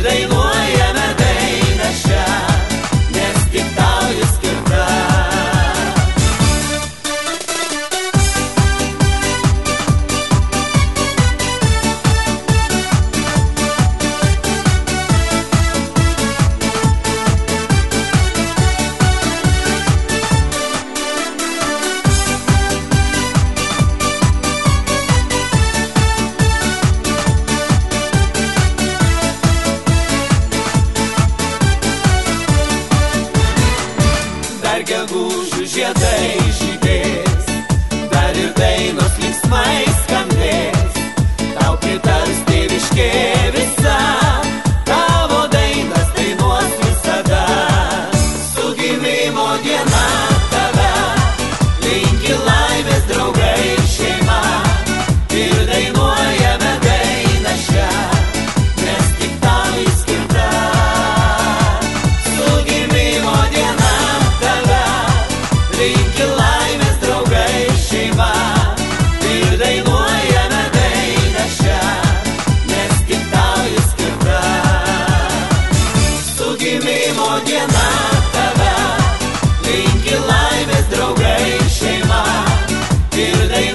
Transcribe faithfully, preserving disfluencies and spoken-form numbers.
ir dainuojame dainą šią, nes tik tau ji skirta. Dar gegužių žiedai žydės, dar ir dainos linksmai skambės, tau pritars tėviškė visa, tavo dainas dainuos visada. Su gimimo diena tave linki laimės draugai ir šeima, ir dainuojame dainą šią, nes tik tau ji skirta. Su gimimo diena linki laimės draugai ir šeima, ir dainuojame dainą šią, nes tik tau ji skirta. Su gimimo diena tave linki laimės draugai ir šeima, ir dainuojame